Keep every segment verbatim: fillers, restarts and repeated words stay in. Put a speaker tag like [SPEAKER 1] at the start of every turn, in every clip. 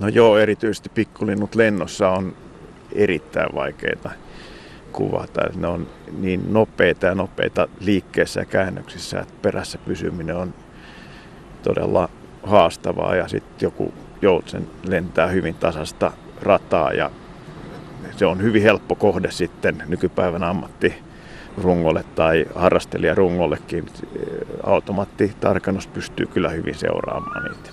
[SPEAKER 1] No joo, erityisesti pikkulinnut lennossa on erittäin vaikeita kuvata. Ne on niin nopeita ja nopeita liikkeessä ja käännöksissä, että perässä pysyminen on todella haastavaa. Ja sitten joku joutsen lentää hyvin tasasta rataa ja se on hyvin helppo kohde sitten nykypäivän ammattirungolle tai harrastelijarungollekin. Automaattitarkennus pystyy kyllä hyvin seuraamaan niitä.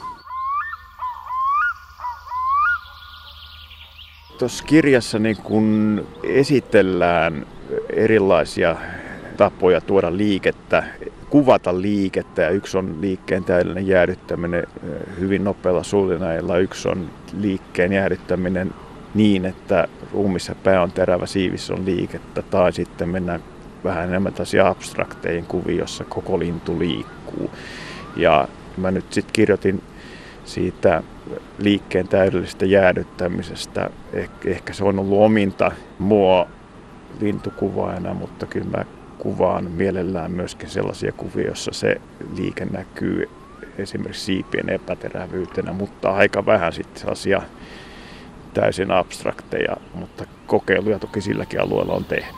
[SPEAKER 1] Tuossa kirjassa niin kun esitellään erilaisia tapoja tuoda liikettä, kuvata liikettä, ja yksi on liikkeen täydellinen jäädyttäminen hyvin nopealla suljinailla, yksi on liikkeen jäädyttäminen niin, että ruumissa pää on terävä, siivissä on liikettä, tai sitten mennään vähän enemmän tällaisiin abstrakteihin kuviin, jossa koko lintu liikkuu. Ja mä nyt sitten kirjoitin siitä liikkeen täydellisestä jäädyttämisestä. Eh- ehkä se on ollut ominta mua lintukuvaajana, mutta kyllä mä kuvaan mielellään myöskin sellaisia kuvia, joissa se liike näkyy esimerkiksi siipien epäterävyytenä, mutta aika vähän sitten sellaisia täysin abstrakteja, mutta kokeiluja toki silläkin alueella on tehnyt.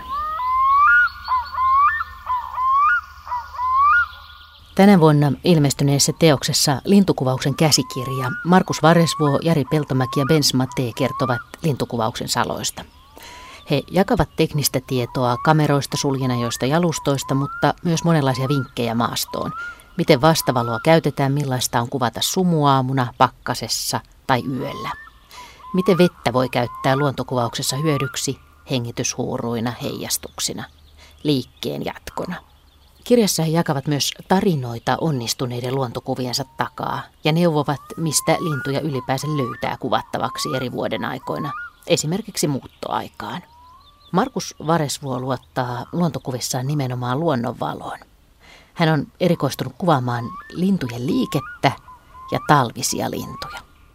[SPEAKER 2] Tänä vuonna ilmestyneessä teoksessa Lintukuvauksen käsikirja Markus Varesvuo, Jari Peltomäki ja Bens Mattee kertovat lintukuvauksen saloista. He jakavat teknistä tietoa kameroista, suljinajoista, jalustoista, mutta myös monenlaisia vinkkejä maastoon. Miten vastavaloa käytetään, millaista on kuvata sumuaamuna, pakkasessa tai yöllä. Miten vettä voi käyttää luontokuvauksessa hyödyksi hengityshuuruina, heijastuksina, liikkeen jatkona. Kirjassa he jakavat myös tarinoita onnistuneiden luontokuviensa takaa ja neuvovat, mistä lintuja ylipäänsä löytää kuvattavaksi eri vuoden aikoina, esimerkiksi muuttoaikaan. Markus Varesvuo luottaa luontokuvissaan nimenomaan luonnonvaloon. Hän on erikoistunut kuvaamaan lintujen liikettä ja talvisia lintuja.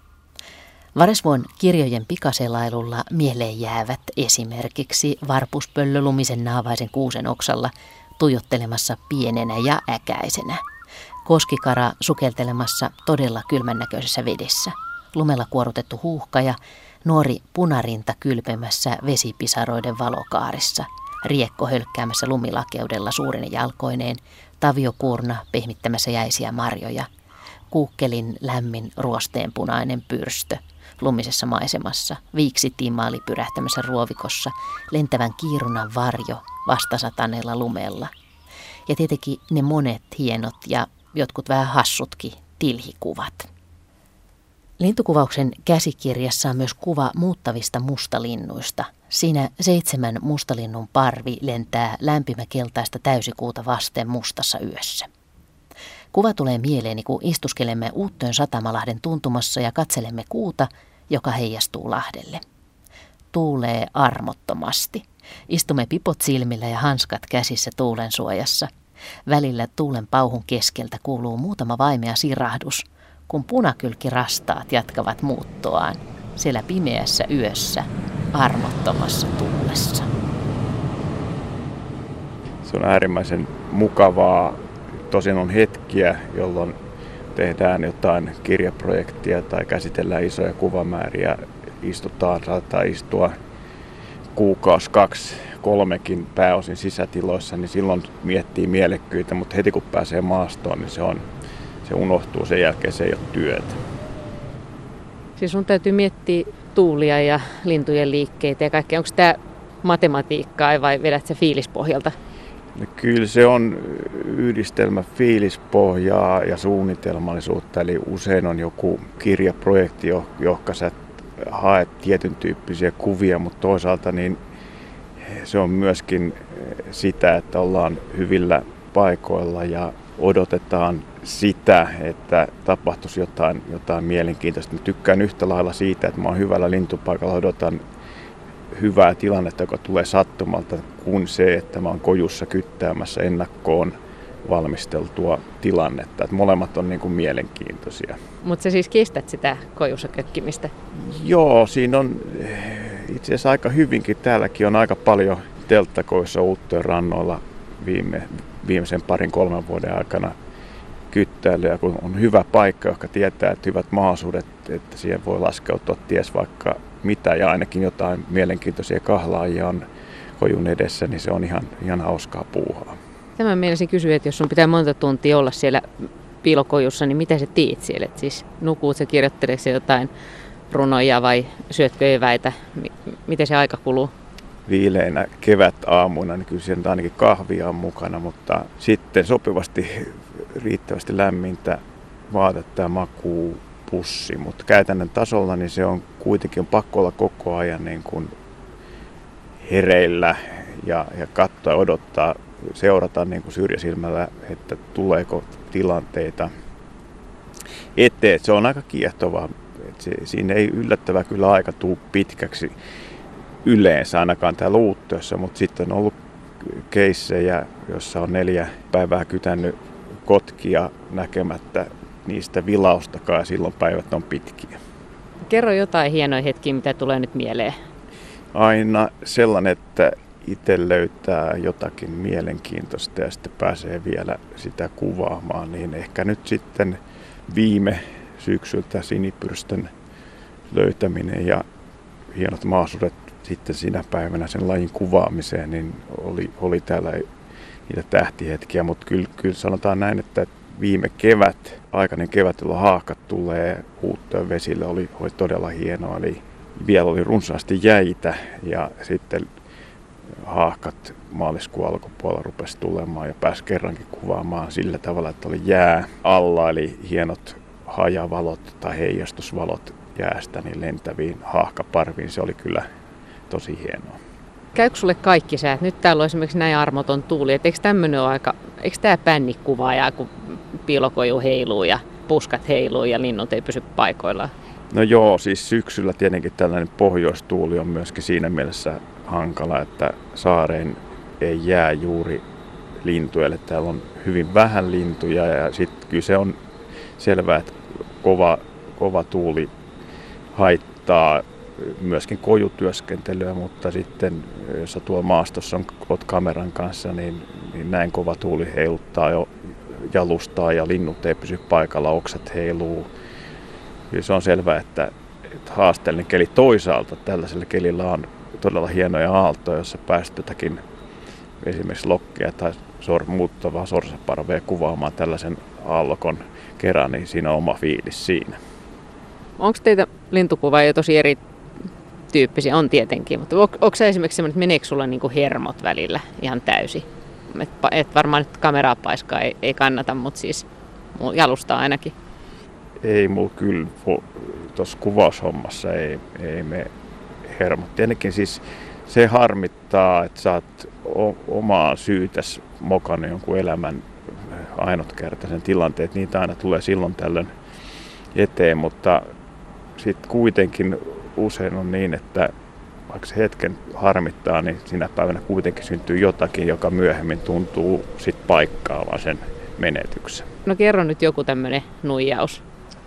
[SPEAKER 2] Varesvuon kirjojen pikaselailulla mieleen jäävät esimerkiksi varpuspöllö lumisen naavaisen kuusen oksalla tuijottelemassa pienenä ja äkäisenä, koskikara sukeltelemassa todella kylmännäköisessä vedessä, lumella kuorutettu huuhka ja nuori punarinta kylpemässä vesipisaroiden valokaarissa, riekko hölkkäämässä lumilakeudella suurine jalkoineen, taviokuurna pehmittämässä jäisiä marjoja, kuukkelin lämmin ruosteenpunainen pyrstö lumisessa maisemassa, viiksitimaali pyrähtämässä ruovikossa, lentävän kiirunan varjo vastasataneella lumella. Ja tietenkin ne monet hienot ja jotkut vähän hassutkin tilhikuvat. Lintukuvauksen käsikirjassa on myös kuva muuttavista mustalinnuista. Siinä seitsemän mustalinnun parvi lentää lämpimäkeltaista täysikuuta vasten mustassa yössä. Kuva tulee mieleeni, kun istuskelemme Uuttöön Satamalahden tuntumassa ja katselemme kuuta, joka heijastuu lahdelle. Tuulee armottomasti. Istumme pipot silmillä ja hanskat käsissä tuulen suojassa. Välillä tuulen pauhun keskeltä kuuluu muutama vaimea sirahdus, kun punakylkirastaat jatkavat muuttoaan siellä pimeässä yössä, armottomassa tuulessa.
[SPEAKER 1] Se on äärimmäisen mukavaa. Tosin on hetkiä, jolloin tehdään jotain kirjaprojektia tai käsitellään isoja kuvamääriä. Istutaan, saattaa istua kuukausi, kaksi, kolmekin pääosin sisätiloissa, niin silloin miettii mielekkyitä, mutta heti kun pääsee maastoon, niin se, on, se unohtuu. Sen jälkeen se ei ole työtä.
[SPEAKER 3] Siis sun täytyy miettiä tuulia ja lintujen liikkeitä ja kaikkea. Onko tämä matematiikkaa vai vedät sä fiilispohjalta?
[SPEAKER 1] No kyllä se on yhdistelmä fiilispohjaa ja suunnitelmallisuutta, eli usein on joku kirjaprojekti, johon sä haet tietyn tyyppisiä kuvia, mutta toisaalta niin se on myöskin sitä, että ollaan hyvillä paikoilla ja odotetaan sitä, että tapahtuisi jotain, jotain mielenkiintoista. Mä tykkään yhtä lailla siitä, että mä oon hyvällä lintupaikalla, odotan hyvää tilannetta, joka tulee sattumalta, kuin se, että mä oon kojussa kyttäämässä ennakkoon valmisteltua tilannetta. Että molemmat on niin kuin mielenkiintoisia.
[SPEAKER 3] Mutta sä siis kestät sitä kojussa kökkimistä?
[SPEAKER 1] Joo, siinä on itse asiassa aika hyvinkin. Täälläkin on aika paljon telttakojussa Uuttöön rannoilla viime, viimeisen parin kolmen vuoden aikana kyttäilyä. Kun on hyvä paikka, joka tietää, että hyvät mahdollisuudet että, että siihen voi laskeutua ties vaikka mitä ja ainakin jotain mielenkiintoisia kahlaajia on kojun edessä, niin se on ihan, ihan hauskaa puuhaa.
[SPEAKER 3] Tämän mielestäni kysyä, että jos sun pitää monta tuntia olla siellä piilokojussa, niin mitä sä tiit siellä? Et siis nukuut sä, kirjoitteleeko sä jotain runoja vai syötkö eväitä? M- miten se aika kuluu?
[SPEAKER 1] Viileinä kevätaamuina, niin kyllä siellä ainakin kahvia on mukana, mutta sitten sopivasti riittävästi lämmintä vaatetta ja makuupussi. Mutta käytännön tasolla niin se on kuitenkin pakko olla koko ajan niin kuin hereillä ja, ja katsoa ja odottaa, seurata niin kuin syrjäsilmällä, että tuleeko tilanteita eteen. Se on aika kiehtovaa. Se, siinä ei yllättävää kyllä aika tule pitkäksi yleensä ainakaan täällä Uuttössä, mutta sitten on ollut keissejä, jossa on neljä päivää kytännyt kotkia näkemättä niistä vilaustakaan ja silloin päivät on pitkiä.
[SPEAKER 3] Kerro jotain hienoja hetkiä, mitä tulee nyt mieleen.
[SPEAKER 1] Aina sellainen, että itse löytää jotakin mielenkiintoista ja sitten pääsee vielä sitä kuvaamaan, niin ehkä nyt sitten viime syksyltä sinipyrstön löytäminen ja hienot maasuudet sitten siinä päivänä sen lajin kuvaamiseen, niin oli, oli täällä niitä tähtihetkiä, mutta kyllä, kyllä sanotaan näin, että viime kevät, aikainen kevät, jolloin haahkat tulee Uuttöön vesille, oli, oli todella hienoa. Eli vielä oli runsaasti jäitä ja sitten haahkat maaliskuun alkupuolella rupesi tulemaan ja pääsi kerrankin kuvaamaan sillä tavalla, että oli jää alla, eli hienot hajavalot tai heijastusvalot jäästä niin lentäviin haahkaparviin. Se oli kyllä tosi hienoa.
[SPEAKER 3] Käykö sulle kaikki säät? Nyt täällä on esimerkiksi näin armoton tuuli. Et eikö tämmöinen ole aika, eikö tämä pännikuvaaja, kun piilokoju heiluu ja puskat heiluu ja linnut ei pysy paikoillaan?
[SPEAKER 1] No joo, siis syksyllä tietenkin tällainen pohjoistuuli on myöskin siinä mielessä hankala, että saareen ei jää juuri lintuja. Eli täällä on hyvin vähän lintuja ja sitten kyllä se on selvää, että kova, kova tuuli haittaa myöskin kojutyöskentelyä, mutta sitten jos tuolla maastossa on, olet kameran kanssa, niin, niin näin kova tuuli heiluttaa jo jalustaa ja linnut ei pysy paikalla, oksat heiluu. Kyllä se on selvää, että, että haasteellinen keli toisaalta tällaisella kelillä on todella hienoja aaltoja, jossa pääset jotakin esimerkiksi lokkia tai sor, muuttavaa sorsaparvea kuvaamaan tällaisen aallokon kerran, niin siinä on oma fiilis siinä.
[SPEAKER 3] Onko teitä lintukuvaajia tosi eri tyyppisiä? On tietenkin, mutta on, onko se esimerkiksi semmoinen, että meneekö sulla niinku hermot välillä ihan täysin? Et, et varmaan nyt kameraa paiskaa ei, ei kannata, mutta siis jalustaa ainakin.
[SPEAKER 1] Ei mulla kyllä, tuossa kuvaushommassa ei, ei me hermot. Tietenkin siis se harmittaa, että sä oot omaa syytäs mokannut jonkun elämän ainutkertaisen tilanteen, että niitä aina tulee silloin tällöin eteen, mutta sitten kuitenkin usein on niin, että vaikka se hetken harmittaa, niin sinä päivänä kuitenkin syntyy jotakin, joka myöhemmin tuntuu sit paikkaavan sen menetyksen.
[SPEAKER 3] No kerro nyt joku tämmöinen nuijaus.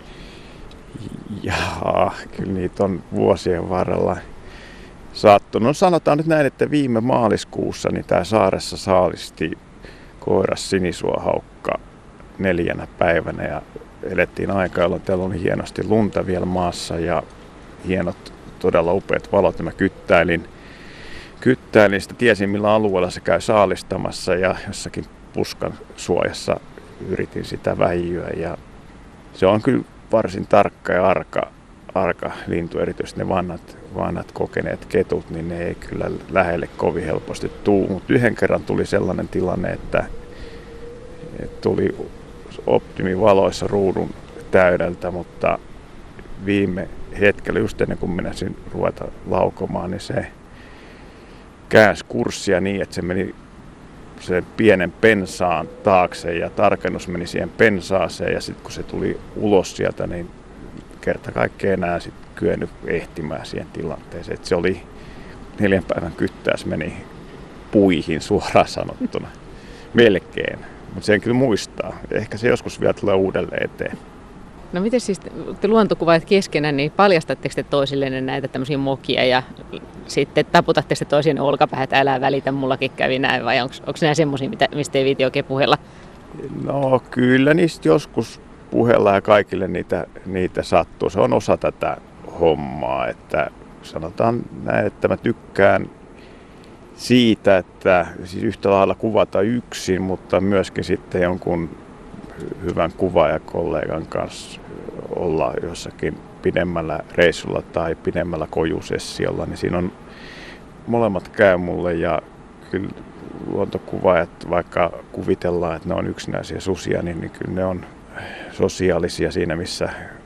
[SPEAKER 1] Jaa, kyllä niitä on vuosien varrella sattunut. No sanotaan nyt näin, että viime maaliskuussa niin tää saaressa saalisti koiras sinisuohaukka neljänä päivänä ja elettiin aikaa, jolloin täällä oli hienosti lunta vielä maassa ja hienot, todella upeat valot. Ja mä kyttäilin, kyttäilin sitä, tiesin millä alueella se käy saalistamassa ja jossakin puskan suojassa yritin sitä väijyä. Ja se on kyllä varsin tarkka ja arka, arka lintu, erityisesti ne vanhat, vanhat kokeneet ketut, niin ne ei kyllä lähelle kovin helposti tuu. Mutta yhden kerran tuli sellainen tilanne, että, että tuli optimivaloissa ruudun täydeltä, mutta viime hetkellä, just ennen kuin menisin ruveta laukomaan, niin se käänsi kurssia niin, että se meni sen pienen pensaan taakse ja tarkennus meni siihen pensaaseen ja sitten kun se tuli ulos sieltä, niin kerta kaikkea enää sitten kyennyt ehtimään siihen tilanteeseen. Et se oli neljän päivän kyttäys, meni puihin suoraan sanottuna. Melkein. Mutta sen kyllä muistaa. Ehkä se joskus vielä tulee uudelleen eteen.
[SPEAKER 3] No miten siis te luontokuvaajat keskenään, niin paljastatteko te toisillenne näitä tämmöisiä mokia ja sitten taputatte te toisien olkapäähän, että älä välitä, mullakin kävi näin, vai onko nämä semmoisia, mistä ei viiti oikein puhella?
[SPEAKER 1] No kyllä niistä joskus puhella ja kaikille niitä, niitä sattuu. Se on osa tätä hommaa, että sanotaan näin, että mä tykkään siitä, että siis yhtä lailla kuvata yksin, mutta myöskin sitten jonkun hyvän kuvaajakollegan kanssa olla jossakin pidemmällä reissulla tai pidemmällä kojusessiolla, niin siinä on molemmat käy mulle ja kyllä luontokuvaajat, vaikka kuvitellaan, että ne on yksinäisiä susia, niin, niin kyllä ne on sosiaalisia siinä, missä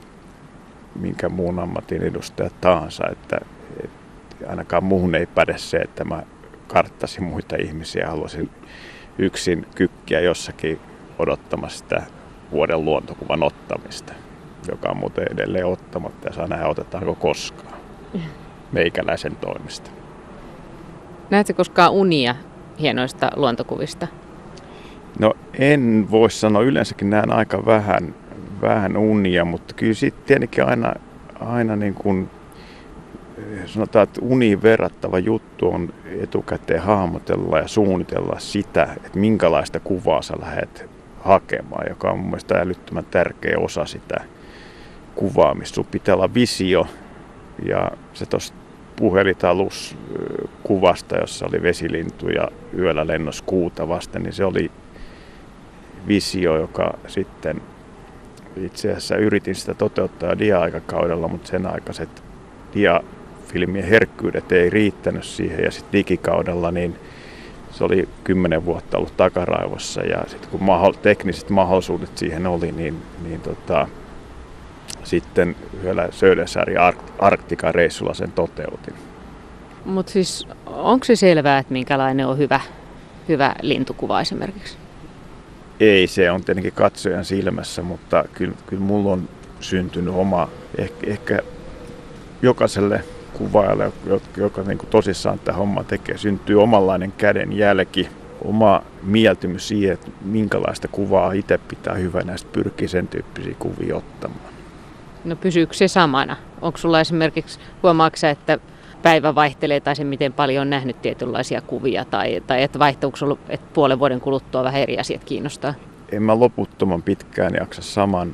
[SPEAKER 1] minkä muun ammatin edustajat tahansa, että, että ainakaan muuhun ei päde se, että mä karttasin muita ihmisiä, haluaisin yksin kykkiä jossakin odottamassa sitä vuoden luontokuvan ottamista, joka on muuten edelleen ottamatta ja saa nähdä, otetaanko koskaan meikäläisen toimesta.
[SPEAKER 3] Näetkö koskaan unia hienoista luontokuvista?
[SPEAKER 1] No en voi sanoa, yleensäkin näen aika vähän, vähän unia, mutta kyllä sitten tietenkin aina, aina niin kuin sanotaan, että uniin verrattava juttu on etukäteen hahmotella ja suunnitella sitä, että minkälaista kuvaa sä lähdet hakemaan, joka on mun mielestä älyttömän tärkeä osa sitä kuvaamista. Sun pitää olla visio ja se tuosta puhelitaluskuvasta, jossa oli vesilintu ja yöllä lennos kuuta vasten, niin se oli visio, joka sitten itse asiassa yritin sitä toteuttaa dia-aikakaudella, mutta sen aikaiset diafilmien herkkyydet ei riittänyt siihen ja sitten digikaudella niin se oli kymmenen vuotta ollut takaraivossa ja sitten kun maho- tekniset mahdollisuudet siihen oli, niin, niin tota, sitten yhdellä Södersärin Arktikan reissulla sen toteutin.
[SPEAKER 3] Mutta siis onko se selvää, että minkälainen on hyvä, hyvä lintukuva esimerkiksi?
[SPEAKER 1] Ei, se on tietenkin katsojan silmässä, mutta kyllä, kyllä mulla on syntynyt oma, ehkä, ehkä jokaiselle kuvaajalle, joka, joka niin kuin tosissaan tämä homma tekee, syntyy omanlainen kädenjälki, oma mieltymys siihen, että minkälaista kuvaa itse pitää hyvänä ja pyrkii sen tyyppisiä kuvia ottamaan. No
[SPEAKER 3] pysyykö se samana? Onko sulla esimerkiksi, huomaatko sä, että päivä vaihtelee tai se miten paljon on nähnyt tietynlaisia kuvia tai, tai että vaihtuuko sulla, että puolen vuoden kuluttua vähän eri asiat kiinnostaa?
[SPEAKER 1] En mä loputtoman pitkään jaksa saman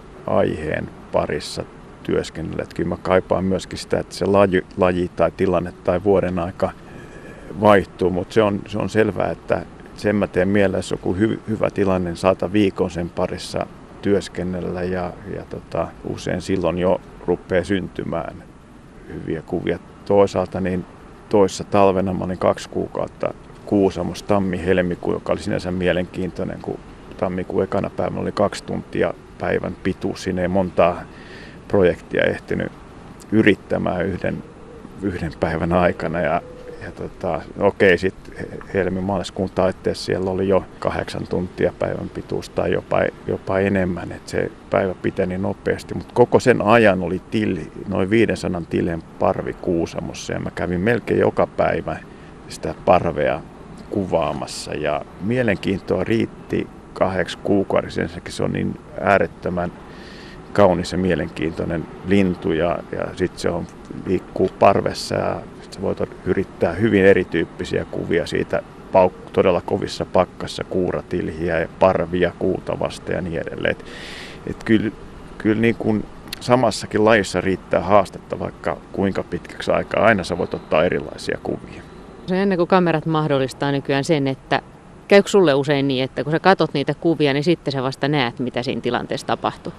[SPEAKER 1] aiheen parissa työskennellä. Että kyllä mä kaipaan myöskin sitä, että se laji, laji tai tilanne tai vuoden aika vaihtuu, mutta se on, se on selvää, että sen mä teen mielessä, jos joku hy, hyvä tilanne, niin saata viikon sen parissa työskennellä ja, ja tota, usein silloin jo rupeaa syntymään hyviä kuvia. Toisaalta niin toissa talvena mä olin kaksi kuukautta Kuusamossa tammi-helmikuu, joka oli sinänsä mielenkiintoinen, kun tammikuun ekana päivänä oli kaksi tuntia päivän pituus. Siinä ei montaa projektia ehtinyt yrittämään yhden, yhden päivän aikana. Ja, ja tota, okei, sitten helmi-maaliskuun taitteessa siellä oli jo kahdeksan tuntia päivän pituus tai jopa, jopa enemmän, että se päivä piteni nopeasti. Mutta koko sen ajan oli tilli, noin viisisataa tilhen parvi Kuusamossa ja mä kävin melkein joka päivä sitä parvea kuvaamassa ja mielenkiintoa riitti kahdeksi kuukaudeksi. Ensinnäkin se on niin äärettömän kaunis ja mielenkiintoinen lintu ja, ja sitten se on, liikkuu parvessa ja sit sä voit yrittää hyvin erityyppisiä kuvia siitä pauk- todella kovissa pakkassa, kuuratilhiä ja parvia kuuta vasta ja niin edelleen. Et, et kyllä, kyllä niin kuin samassakin lajissa riittää haastetta vaikka kuinka pitkäksi aikaa. Aina sä voit ottaa erilaisia kuvia.
[SPEAKER 3] Se ennen kuin kamerat mahdollistaa nykyään sen, että käykö sulle usein niin, että kun sä katot niitä kuvia, niin sitten sä vasta näet, mitä siinä tilanteessa tapahtuu?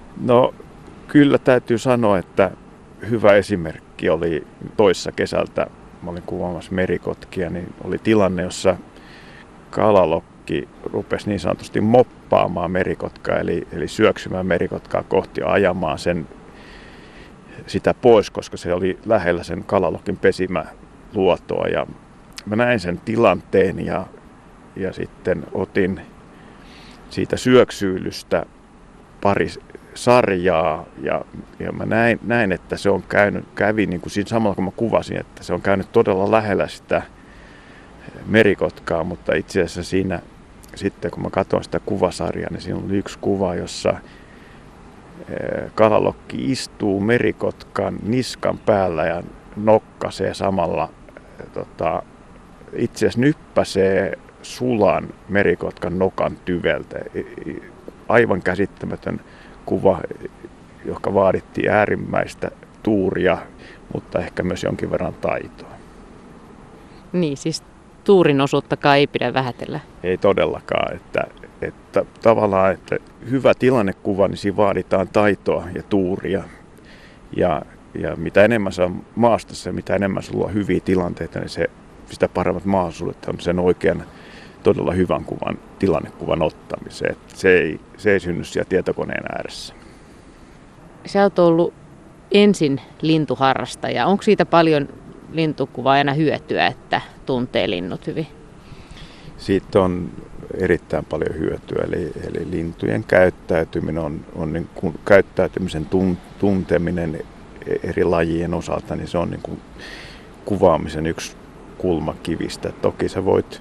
[SPEAKER 1] No kyllä täytyy sanoa, että hyvä esimerkki oli toissa kesältä. Mä olin kuvaamassa merikotkia, niin oli tilanne, jossa kalalokki rupesi niin sanotusti moppaamaan merikotkaa, eli, eli syöksymään merikotkaa kohti ja ajamaan sen, sitä pois, koska se oli lähellä sen kalalokin pesimäluotoa. Ja mä näin sen tilanteen ja, ja sitten otin siitä syöksyilystä pari sarjaa ja, ja mä näin, näin, että se on käynyt, kävi niin kuin siinä samalla kun mä kuvasin, että se on käynyt todella lähellä sitä merikotkaa, mutta itse asiassa siinä sitten kun mä katsoin sitä kuvasarjaa, niin siinä oli yksi kuva, jossa kalalokki istuu merikotkan niskan päällä ja nokkasee samalla, tota, itse asiassa nyppäsee sulan merikotkan nokan tyveltä. Aivan käsittämätön kuva, joka vaadittiin äärimmäistä tuuria, mutta ehkä myös jonkin verran taitoa.
[SPEAKER 3] Niin, siis tuurin osuuttakaan ei pidä vähätellä.
[SPEAKER 1] Ei todellakaan, että, että tavallaan että hyvä tilannekuva, niin siinä vaaditaan taitoa ja tuuria. Ja, ja mitä enemmän se on maastossa ja mitä enemmän sulla on hyviä tilanteita, niin se, sitä paremmat mahdollisuudet on sen oikean todella hyvän kuvan, tilannekuvan ottamiseen. Että se, ei, se ei synny siellä tietokoneen ääressä.
[SPEAKER 3] Sä oot ollut ensin lintuharrastaja. Onko siitä paljon lintukuvaajana hyötyä, että tuntee linnut hyvin?
[SPEAKER 1] Siitä on erittäin paljon hyötyä. Eli, eli lintujen käyttäytyminen on, on niin kuin käyttäytymisen tun, tunteminen eri lajien osalta, niin se on niin kuin kuvaamisen yksi kulmakivistä. Toki sä voit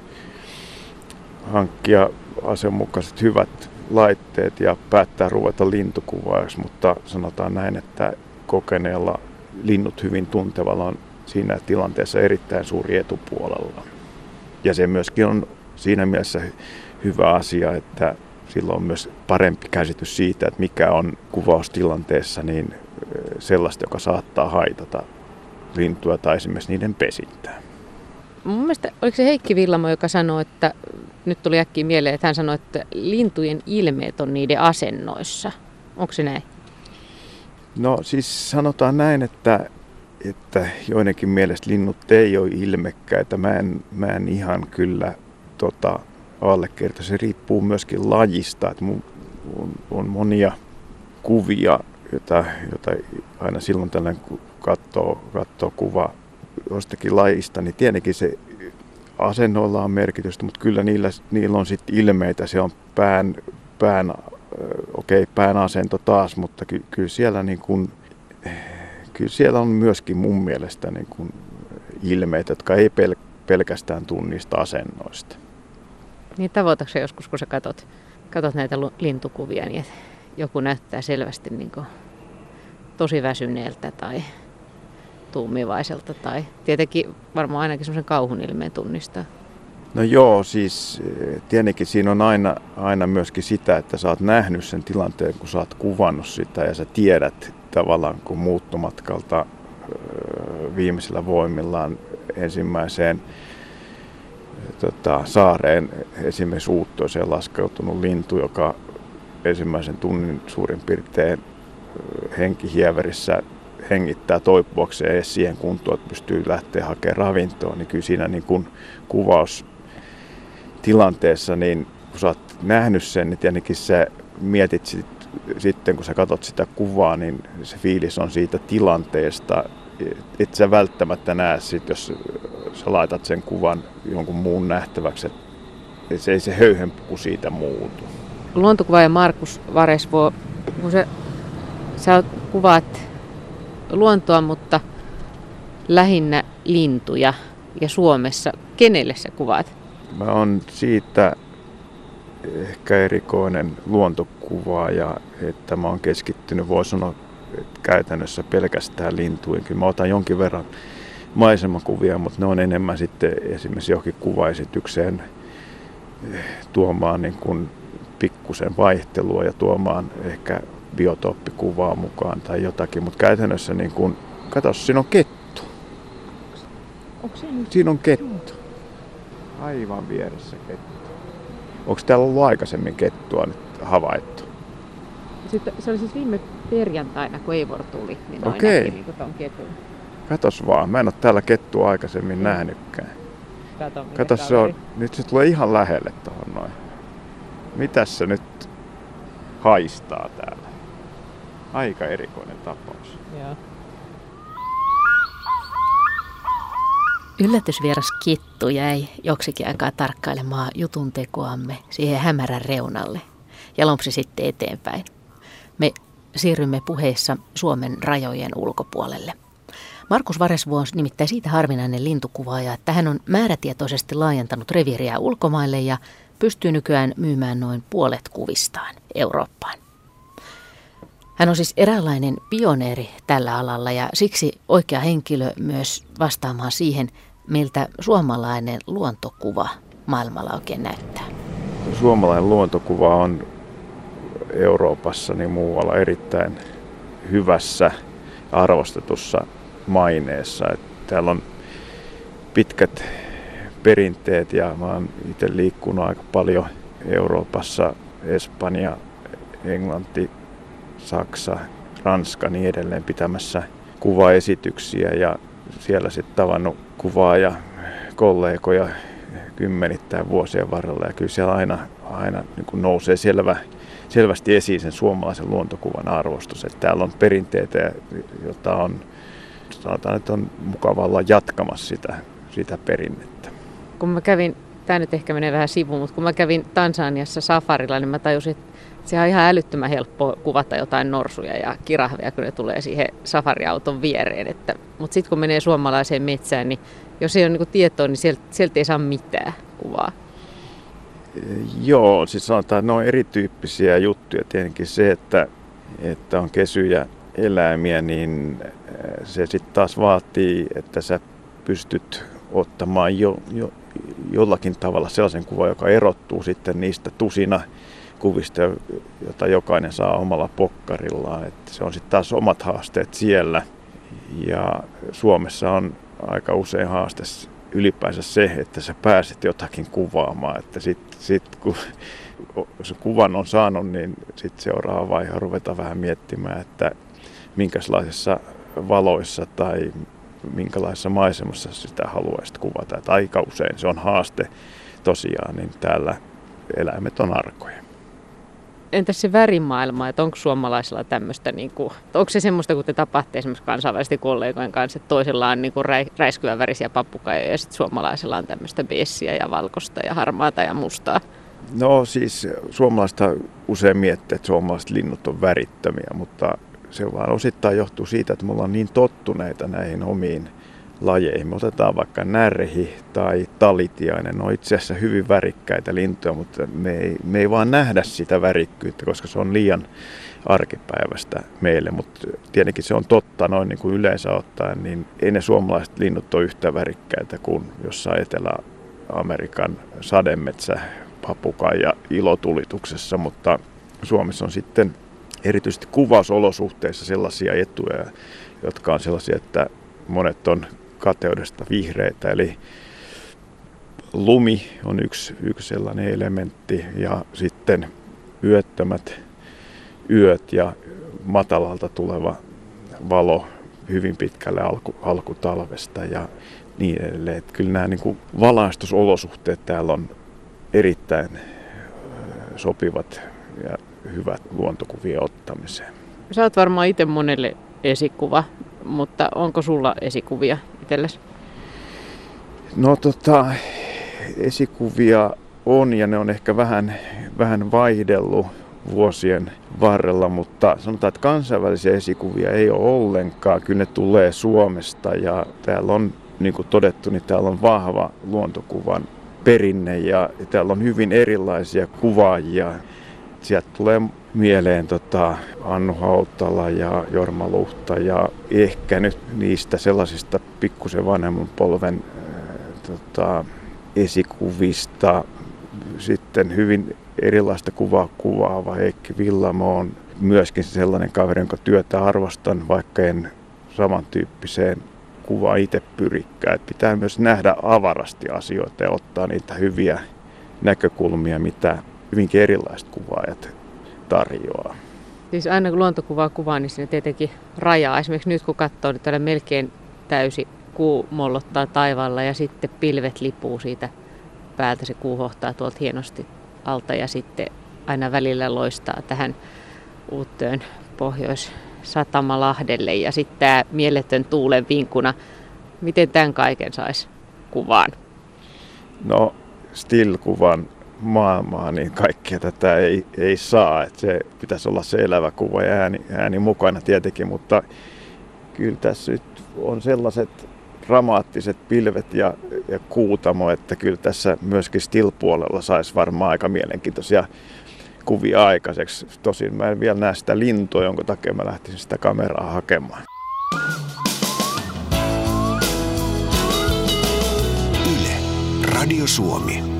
[SPEAKER 1] hankkia asianmukaiset hyvät laitteet ja päättää ruveta lintukuvaajaksi, mutta sanotaan näin, että kokeneella linnut hyvin tuntevalla on siinä tilanteessa erittäin suuri etupuolella. Ja se myöskin on siinä mielessä hyvä asia, että sillä on myös parempi käsitys siitä, että mikä on kuvaustilanteessa niin sellaista, joka saattaa haitata lintuja tai esimerkiksi niiden pesintää.
[SPEAKER 3] Mun mielestä, oliko se Heikki Villamo, joka sanoi, että nyt tuli äkkiä mieleen, että hän sanoi, että lintujen ilmeet on niiden asennoissa. Onko se näin?
[SPEAKER 1] No siis sanotaan näin, että, että joidenkin mielestä linnut ei ole ilmekkäitä. Mä en, mä en ihan kyllä tota, allekirjoita. Se riippuu myöskin lajista. Että mun, on, on monia kuvia, joita, joita aina silloin tällainen katsoo, katsoo kuva jostakin lajista, niin tietenkin se asennoilla on merkitystä, mutta kyllä niillä, niillä on sitten ilmeitä. Se on pään, pään, okei, pään asento taas, mutta ky, kyllä, siellä niin kun, kyllä siellä on myöskin mun mielestä niin kun ilmeitä, jotka ei pel, pelkästään tunnista asennoista.
[SPEAKER 3] Niin tavoitatko joskus, kun sä katot, katot näitä lintukuvia, niin joku näyttää selvästi niin kuin tosi väsyneeltä tai tuumivaiselta tai tietenkin varmaan ainakin semmoisen kauhun ilmeen tunnistaa.
[SPEAKER 1] No joo, siis tietenkin siinä on aina, aina myöskin sitä, että sä oot nähnyt sen tilanteen, kun sä oot kuvannut sitä ja sä tiedät tavallaan, kun muuttomatkalta viimeisillä voimillaan ensimmäiseen tota, saareen esimerkiksi Uuttoiseen laskeutunut lintu, joka ensimmäisen tunnin suurin piirtein henkihieverissä hengittää toipuakseen edes siihen kuntoon, että pystyy lähteä hakemaan ravintoa, niin kyllä siinä niin kuin kuvaustilanteessa, niin kun sä oot nähnyt sen, niin tietenkin sä mietit sit, sitten, kun sä katsot sitä kuvaa, niin se fiilis on siitä tilanteesta, et sä välttämättä näe sit, jos sä laitat sen kuvan jonkun muun nähtäväksi, että se ei se höyhenpuku siitä muutu.
[SPEAKER 3] Luontokuvaaja Markus Varesvuo, kun sä, sä kuvaat luontoa, mutta lähinnä lintuja ja Suomessa. Kenelle sä kuvaat?
[SPEAKER 1] Mä oon siitä ehkä erikoinen luontokuvaaja, että mä oon keskittynyt, voi sanoa, että käytännössä pelkästään lintuihin. Kyllä mä otan jonkin verran maisemakuvia, mutta ne on enemmän sitten esimerkiksi johonkin kuvaesitykseen tuomaan niin kuin pikkusen vaihtelua ja tuomaan ehkä biotooppikuvaa mukaan tai jotakin, mutta käytännössä niin kuin, katos, siinä on kettu.
[SPEAKER 3] Onko se nyt?
[SPEAKER 1] Siinä on kettu. Aivan vieressä kettu. Onko täällä ollut aikaisemmin kettua nyt havaittu?
[SPEAKER 3] Sitten, se oli siis viime perjantaina, kun Eivor tuli, niin noin
[SPEAKER 1] Okei.
[SPEAKER 3] näki niin ton ketun.
[SPEAKER 1] Katos vaan, mä en ole täällä kettua aikaisemmin mm. nähnytkään.
[SPEAKER 3] Kato,
[SPEAKER 1] Katos, se on, nyt se tulee ihan lähelle tuohon noin. Mitäs se nyt haistaa täällä? Aika erikoinen tapaus.
[SPEAKER 3] Joo.
[SPEAKER 2] Yllätysvieras kettu jäi joksikin aikaa tarkkailemaan jutun tekoamme siihen hämärän reunalle ja lompsi sitten eteenpäin. Me siirrymme puheessa Suomen rajojen ulkopuolelle. Markus Varesvuo on nimittäin siitä harvinainen lintukuvaaja, että hän on määrätietoisesti laajentanut reviiriä ulkomaille ja pystyy nykyään myymään noin puolet kuvistaan Eurooppaan. Hän on siis eräänlainen pioneeri tällä alalla ja siksi oikea henkilö myös vastaamaan siihen, miltä suomalainen luontokuva maailmalla oikein näyttää.
[SPEAKER 1] Suomalainen luontokuva on Euroopassa niin muualla erittäin hyvässä arvostetussa maineessa. Että täällä on pitkät perinteet ja mä oon itse liikkunut aika paljon Euroopassa, Espanja, Englanti, Saksa, Ranska niin edelleen pitämässä kuvaesityksiä ja siellä sitten tavannut kuvaaja kollegoja kymmenittäin vuosien varrella ja kyllä siellä aina, aina niin kuin nousee selvä, selvästi esiin sen suomalaisen luontokuvan arvostus, että täällä on perinteitä, joita on, sanotaan, että on mukava olla jatkamassa sitä, sitä perinnettä.
[SPEAKER 3] Kun mä kävin, tämä nyt ehkä menee vähän sivuun, mutta kun mä kävin Tansaniassa safarilla, niin mä tajusin, että se on ihan älyttömän helppo kuvata jotain norsuja ja kirahveja, kun ne tulee siihen safariauton viereen. Että, mutta sitten kun menee suomalaiseen metsään, niin jos ei ole niin tietoa, niin sieltä, sieltä ei saa mitään kuvaa.
[SPEAKER 1] Joo, siis sanotaan, että ne on erityyppisiä juttuja. Tietenkin se, että, että on kesyjä eläimiä, niin se sitten taas vaatii, että sä pystyt ottamaan jo, jo, jollakin tavalla sellaisen kuvan, joka erottuu sitten niistä tusina kuvista, jota jokainen saa omalla pokkarillaan. Että se on sitten taas omat haasteet siellä. Ja Suomessa on aika usein haaste ylipäänsä se, että sä pääset jotakin kuvaamaan. Että sitten sit, kun se kuvan on saanut, niin sitten seuraava vaihe on ruveta vähän miettimään, että minkälaisissa valoissa tai minkälaisessa maisemassa sitä haluaisit kuvata. Että aika usein se on haaste tosiaan, niin täällä eläimet on arkoja.
[SPEAKER 3] Entäs se värimaailma, että onko suomalaisilla tämmöistä, niin kuin, onko se semmoista, kun te tapaatte esimerkiksi kansainvälisten kollegojen kanssa, että toisella on niin kuin räiskyvän värisiä pappukaija ja sitten suomalaisilla on tämmöistä beessiä ja valkoista ja harmaata ja mustaa?
[SPEAKER 1] No siis suomalaista usein miettii, että suomalaiset linnut on värittömiä, mutta se vaan osittain johtuu siitä, että me ollaan niin tottuneita näihin omiin lajeihin. Me otetaan vaikka närhi tai talitiainen, ne on itse asiassa hyvin värikkäitä lintuja, mutta me ei, me ei vaan nähdä sitä värikkyyttä, koska se on liian arkipäivästä meille. Mutta tietenkin se on totta noin niin kuin yleensä ottaen, niin ei ne suomalaiset linnut ole yhtä värikkäitä kuin jossain Etelä-Amerikan sademetsä, papukaija ilotulituksessa, mutta Suomessa on sitten erityisesti kuvausolosuhteissa sellaisia etuja, jotka on sellaisia, että monet on kateudesta vihreitä, eli lumi on yksi, yksi sellainen elementti ja sitten yöttömät yöt ja matalalta tuleva valo hyvin pitkälle alku, alkutalvesta ja niin edelleen. Että kyllä nämä niin kuin valaistusolosuhteet täällä on erittäin sopivat ja hyvät luontokuvien ottamiseen.
[SPEAKER 3] Sä oot varmaan itse monelle esikuva, mutta onko sulla esikuvia itsellesi?
[SPEAKER 1] No tota, esikuvia on ja ne on ehkä vähän, vähän vaihdellut vuosien varrella, mutta sanotaan, että kansainvälisiä esikuvia ei ole ollenkaan. Kyllä ne tulee Suomesta ja täällä on, niin kuin todettu, niin täällä on vahva luontokuvan perinne ja täällä on hyvin erilaisia kuvaajia. Sieltä tulee mieleen tota, Annu Hautala ja Jorma Luhta ja ehkä nyt niistä sellaisista pikkusen vanhemman polven äh, tota, esikuvista. Sitten hyvin erilaista kuvaa kuvaava Heikki Villamo on myöskin sellainen kaveri, jonka työtä arvostan, vaikka en samantyyppiseen kuvaan itse pyrikään. Pitää myös nähdä avarasti asioita ja ottaa niitä hyviä näkökulmia, mitä hyvinkin erilaiset kuvaajat tarjoaa.
[SPEAKER 3] Siis aina kun luontokuvaa kuvaa, niin siinä tietenkin rajaa. Esimerkiksi nyt kun katsoo, niin täällä melkein täysi kuu mollottaa taivaalla ja sitten pilvet lipuu siitä päältä. Se kuu hohtaa tuolta hienosti alta ja sitten aina välillä loistaa tähän Uuttöön Pohjois-Satamalahdelle. Ja sitten tämä mieletön tuulen vinkuna. Miten tämän kaiken saisi kuvaan?
[SPEAKER 1] No still-kuvan maailmaa, niin kaikkea tätä ei, ei saa. Että se pitäisi olla se elävä kuva ja ääni, ääni mukana tietenkin, mutta kyllä tässä nyt on sellaiset dramaattiset pilvet ja, ja kuutamo, että kyllä tässä myöskin still-puolella saisi varmaan aika mielenkiintoisia kuvia aikaiseksi. Tosin mä en vielä näe sitä lintua, jonka takia mä lähtisin sitä kameraa hakemaan.
[SPEAKER 4] Yle, Radio Suomi.